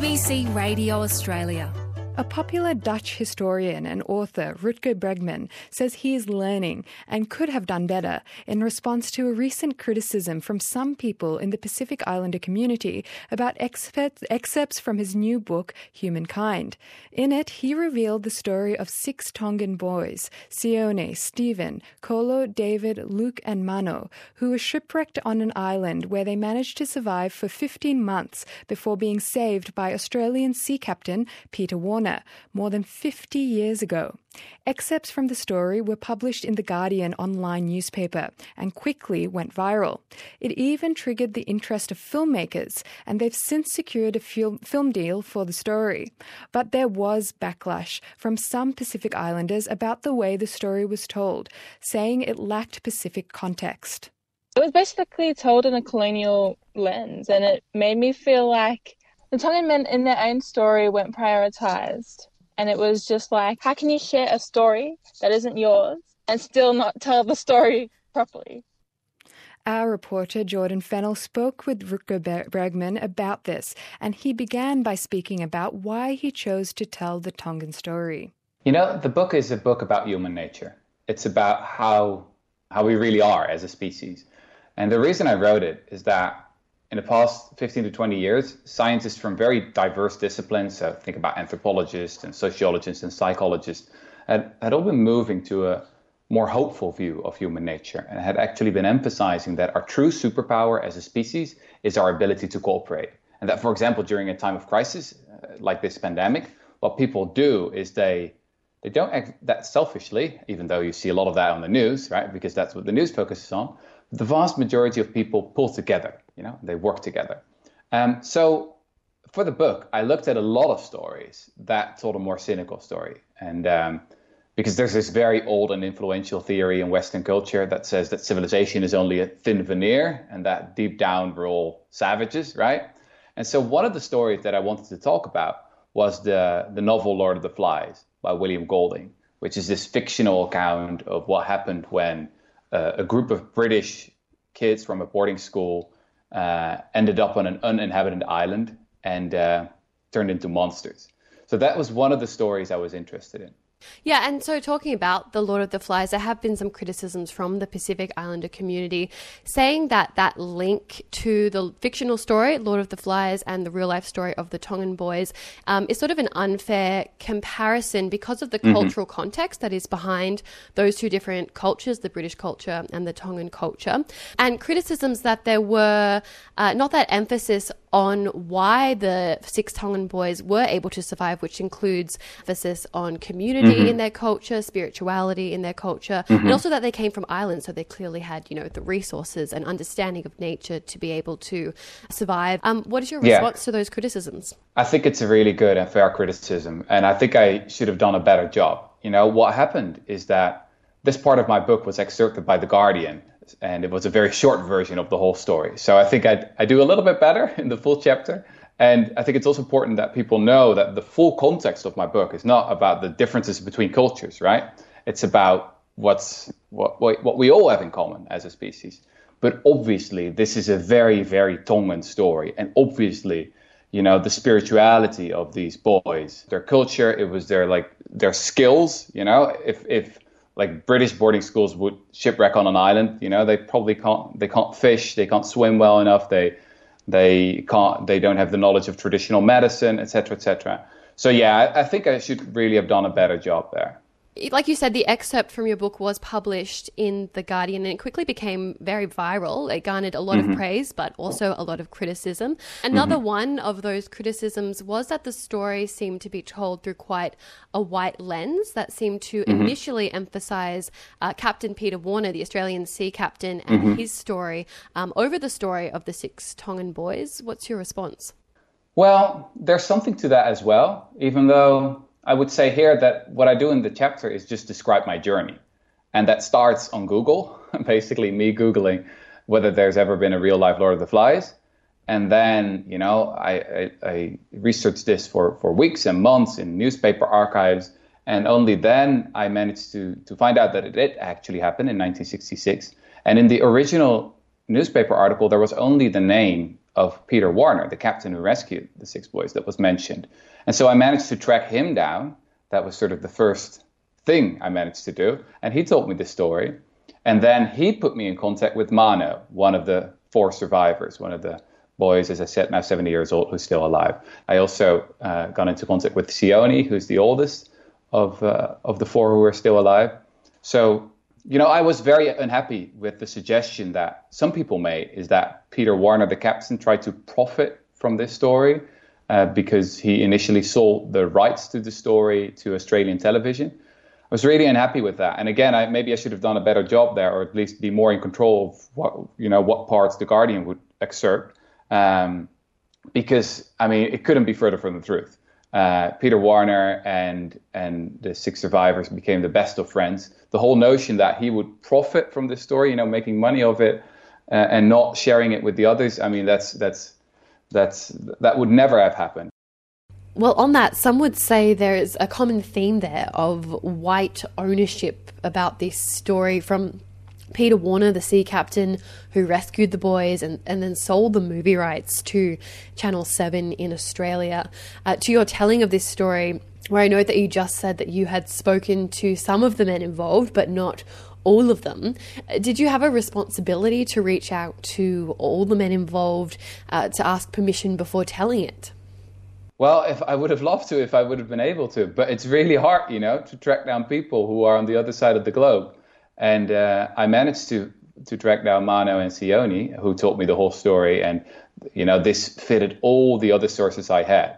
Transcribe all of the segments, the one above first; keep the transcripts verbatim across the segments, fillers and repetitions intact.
B C Radio Australia. A popular Dutch historian and author, Rutger Bregman, says he is learning and could have done better in response to a recent criticism from some people in the Pacific Islander community about excerpts, excerpts from his new book, Humankind. In it, he revealed the story of six Tongan boys, Sione, Stephen, Kolo, David, Luke and Mano, who were shipwrecked on an island where they managed to survive for fifteen months before being saved by Australian sea captain Peter Warner more than fifty years ago. Excerpts from the story were published in the Guardian online newspaper and quickly went viral. It even triggered the interest of filmmakers, and they've since secured a film, film deal for the story. But there was backlash from some Pacific Islanders about the way the story was told, saying it lacked Pacific context. It was basically told in a colonial lens, and it made me feel like the Tongan men in their own story weren't prioritised. And it was just like, how can you share a story that isn't yours and still not tell the story properly? Our reporter Jordan Fennell spoke with Rutger Bregman about this, and he began by speaking about why he chose to tell the Tongan story. You know, the book is a book about human nature. It's about how how we really are as a species. And the reason I wrote it is that in the past fifteen to twenty years, scientists from very diverse disciplines, so think about anthropologists and sociologists and psychologists, had, had all been moving to a more hopeful view of human nature and had actually been emphasizing that our true superpower as a species is our ability to cooperate. And that, for example, during a time of crisis, uh, like this pandemic, what people do is they they don't act that selfishly, even though you see a lot of that on the news, right? Because that's what the news focuses on. The vast majority of people pull together, you know, they work together. Um, so for the book, I looked at a lot of stories that told a more cynical story. And um, because there's this very old and influential theory in Western culture that says that civilization is only a thin veneer and that deep down we're all savages, right? And so one of the stories that I wanted to talk about was the, the novel Lord of the Flies by William Golding, which is this fictional account of what happened when Uh, a group of British kids from a boarding school uh, ended up on an uninhabited island and uh, turned into monsters. So that was one of the stories I was interested in. Yeah, and so talking about the Lord of the Flies, there have been some criticisms from the Pacific Islander community saying that that link to the fictional story, Lord of the Flies, and the real-life story of the Tongan boys um, is sort of an unfair comparison because of the mm-hmm. cultural context that is behind those two different cultures, the British culture and the Tongan culture, and criticisms that there were uh, not that emphasis on why the six Tongan boys were able to survive, which includes emphasis on community mm-hmm. in their culture, spirituality in their culture, mm-hmm. and also that they came from islands, so they clearly had, you know, the resources and understanding of nature to be able to survive. Um, what is your response yeah. to those criticisms? I think it's a really good and fair criticism, and I think I should have done a better job. You know, what happened is that this part of my book was excerpted by The Guardian, and it was a very short version of the whole story. So I think I I do a little bit better in the full chapter. And I think it's also important that people know that the full context of my book is not about the differences between cultures, right? It's about what's what what we all have in common as a species. But obviously, this is a very, very Tongan story. And obviously, you know, the spirituality of these boys, their culture, it was their like their skills, you know, if if like British boarding schools would shipwreck on an island, you know, they probably can't, they can't fish, they can't swim well enough, they, they can't, they don't have the knowledge of traditional medicine, et cetera, et cetera. So yeah, I, I think I should really have done a better job there. Like you said, the excerpt from your book was published in The Guardian and it quickly became very viral. It garnered a lot mm-hmm. of praise, but also a lot of criticism. Another mm-hmm. one of those criticisms was that the story seemed to be told through quite a white lens that seemed to mm-hmm. initially emphasize uh, Captain Peter Warner, the Australian sea captain, and mm-hmm. his story um, over the story of the six Tongan boys. What's your response? Well, there's something to that as well, even though I would say here that what I do in the chapter is just describe my journey. And that starts on Google, basically me Googling whether there's ever been a real life Lord of the Flies. And then, you know, I, I, I researched this for, for weeks and months in newspaper archives. And only then I managed to, to find out that it did actually happen in nineteen sixty-six. And in the original newspaper article, there was only the name of Peter Warner, the captain who rescued the six boys that was mentioned. And so I managed to track him down. That was sort of the first thing I managed to do. And he told me the story. And then he put me in contact with Mano, one of the four survivors, one of the boys, as I said, now seventy years old, who's still alive. I also uh, got into contact with Sione, who's the oldest of uh, of the four who are still alive. So, you know, I was very unhappy with the suggestion that some people made, is that Peter Warner, the captain, tried to profit from this story uh, because he initially sold the rights to the story to Australian television. I was really unhappy with that. And again, I, maybe I should have done a better job there, or at least be more in control of what, you know, what parts the Guardian would excerpt. Um, because, I mean, it couldn't be further from the truth. Uh, Peter Warner and and the six survivors became the best of friends. The whole notion that he would profit from this story, you know, making money of it uh, and not sharing it with the others, I mean, that's that's that's that would never have happened. Well, on that, some would say there is a common theme there of white ownership about this story, from Peter Warner, the sea captain who rescued the boys and, and then sold the movie rights to Channel seven in Australia, uh, to your telling of this story, where I know that you just said that you had spoken to some of the men involved, but not all of them. Did you have a responsibility to reach out to all the men involved uh, to ask permission before telling it? Well, if I would have loved to, if I would have been able to, but it's really hard, you know, to track down people who are on the other side of the globe. And uh, I managed to to track down Mano and Sione, who told me the whole story. And, you know, this fitted all the other sources I had.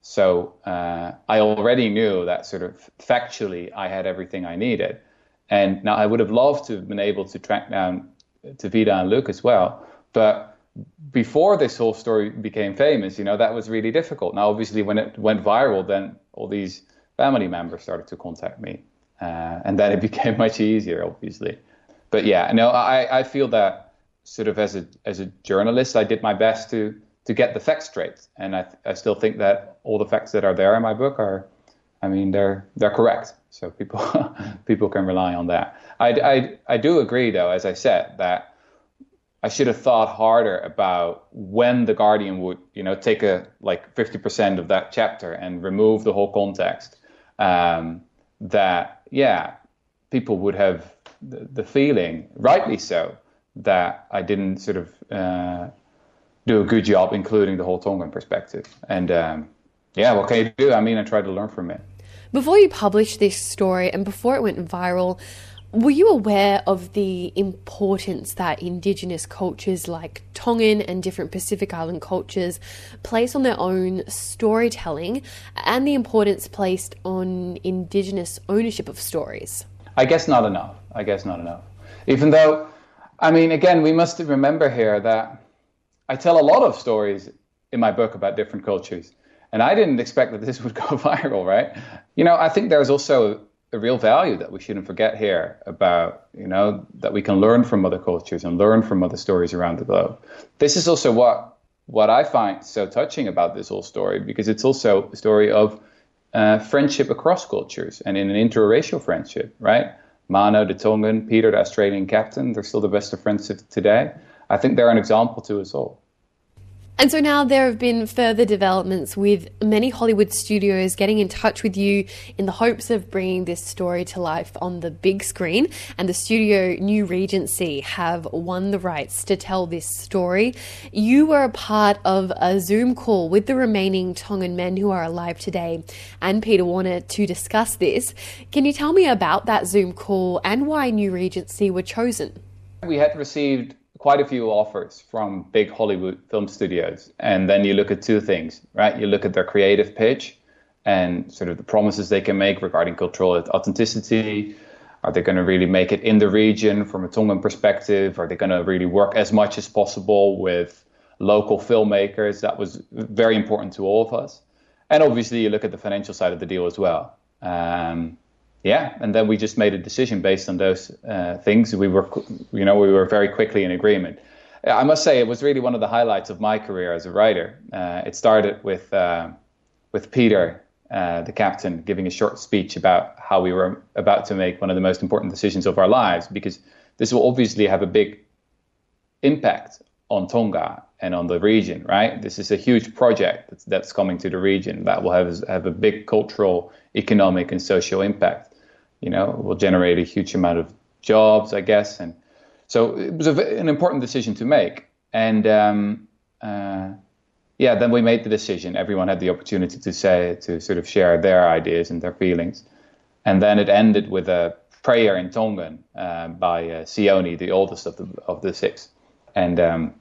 So uh, I already knew that sort of factually I had everything I needed. And now I would have loved to have been able to track down Tavita and Luke as well. But before this whole story became famous, you know, that was really difficult. Now, obviously, when it went viral, then all these family members started to contact me. Uh, and then it became much easier, obviously. But yeah, no, I, I feel that sort of as a as a journalist, I did my best to to get the facts straight. And I I still think that all the facts that are there in my book are, I mean, they're they're correct. So people people can rely on that. I, I, I do agree, though, as I said, that I should have thought harder about when the Guardian would, you know, take a like fifty percent of that chapter and remove the whole context. Um, that, yeah, people would have the, the feeling, rightly so, that I didn't sort of uh, do a good job including the whole Tongan perspective. And um, yeah, what can you do? I mean, I tried to learn from it. Before you published this story and before it went viral, were you aware of the importance that Indigenous cultures like Tongan and different Pacific Island cultures place on their own storytelling, and the importance placed on Indigenous ownership of stories? I guess not enough. I guess not enough. Even though, I mean, again, we must remember here that I tell a lot of stories in my book about different cultures, and I didn't expect that this would go viral, right? You know, I think there's also a real value that we shouldn't forget here about, you know, that we can learn from other cultures and learn from other stories around the globe. This is also what what I find so touching about this whole story, because it's also a story of uh, friendship across cultures and in an interracial friendship, right? Mano, the Tongan, Peter, the Australian captain, they're still the best of friends today. I think they're an example to us all. And so now there have been further developments with many Hollywood studios getting in touch with you in the hopes of bringing this story to life on the big screen. And the studio New Regency have won the rights to tell this story. You were a part of a Zoom call with the remaining Tongan men who are alive today and Peter Warner to discuss this. Can you tell me about that Zoom call and why New Regency were chosen? We had received quite a few offers from big Hollywood film studios. And then you look at two things, right? You look at their creative pitch and sort of the promises they can make regarding cultural authenticity. Are they going to really make it in the region from a Tongan perspective? Are they going to really work as much as possible with local filmmakers? That was very important to all of us. And obviously you look at the financial side of the deal as well. Um, Yeah, and then we just made a decision based on those uh, things. We were, you know, we were very quickly in agreement. I must say it was really one of the highlights of my career as a writer. Uh, it started with uh, with Peter, uh, the captain, giving a short speech about how we were about to make one of the most important decisions of our lives, because this will obviously have a big impact on Tonga and on the region, right? This is a huge project that's, that's coming to the region that will have have a big cultural, economic, and social impact. You know, it will generate a huge amount of jobs, I guess, and so it was a, an important decision to make. And um, uh, yeah, then we made the decision. Everyone had the opportunity to say, to sort of share their ideas and their feelings, and then it ended with a prayer in Tongan uh, by uh, Sione, the oldest of the of the six. And um,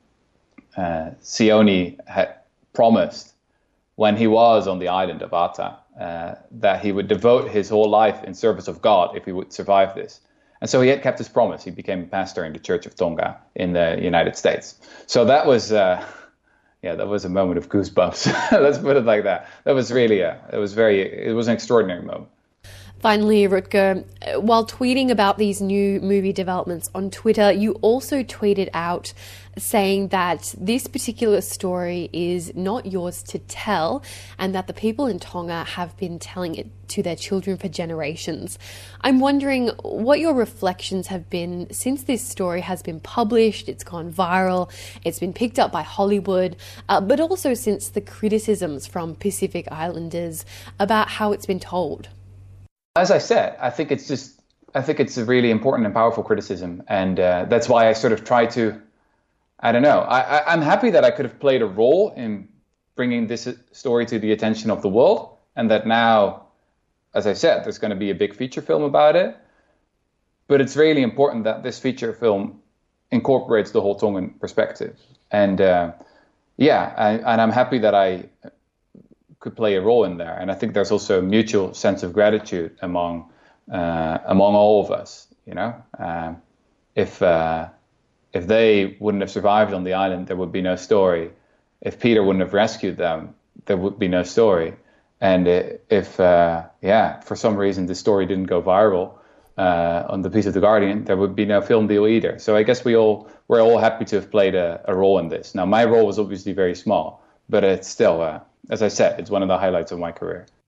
uh, Sione had promised when he was on the island of Ata uh, that he would devote his whole life in service of God if he would survive this. And so he had kept his promise. He became a pastor in the Church of Tonga in the United States. So that was, uh, yeah, that was a moment of goosebumps. Let's put it like that. That was really, a, it was very, it was an extraordinary moment. Finally, Rutger, while tweeting about these new movie developments on Twitter, you also tweeted out saying that this particular story is not yours to tell and that the people in Tonga have been telling it to their children for generations. I'm wondering what your reflections have been since this story has been published, it's gone viral, it's been picked up by Hollywood, uh, but also since the criticisms from Pacific Islanders about how it's been told. As I said, I think it's just, I think it's a really important and powerful criticism. And uh, that's why I sort of try to, I don't know, I, I, I'm happy that I could have played a role in bringing this story to the attention of the world. And that now, as I said, there's going to be a big feature film about it. But it's really important that this feature film incorporates the whole Tongan perspective. And uh, yeah, I, and I'm happy that I could play a role in there, and I think there's also a mutual sense of gratitude among uh, among all of us. You know, um, if uh, if they wouldn't have survived on the island, there would be no story. If Peter wouldn't have rescued them, there would be no story. And if uh, yeah, for some reason the story didn't go viral uh, on the piece of The Guardian, there would be no film deal either. So I guess we all we're all happy to have played a, a role in this. Now my role was obviously very small, but it's still. Uh, As I said, it's one of the highlights of my career.